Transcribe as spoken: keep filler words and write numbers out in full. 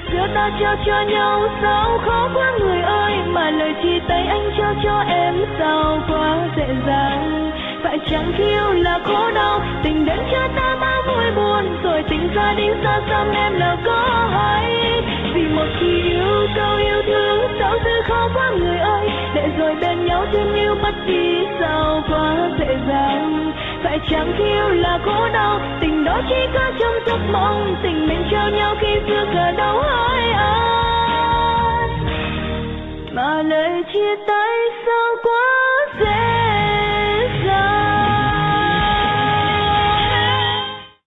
giữa ta trao cho nhau sao khó quá người ơi, mà lời chia tay anh trao cho em sao quá dễ dàng. Phải chẳng khi yêu là khổ đau, tình đến cho ta bao vui buồn, rồi tình xa đến xa xăm em là có hay. Vì một khi yêu câu yêu thương sao dư khó quá người ơi, để rồi bên nhau thương yêu mất đi sao quá dễ dàng. Phải chẳng khi yêu là khổ đau, tình đó chỉ có trong giấc mộng, tình mình trao nhau khi xưa cờ đau hỏi ai.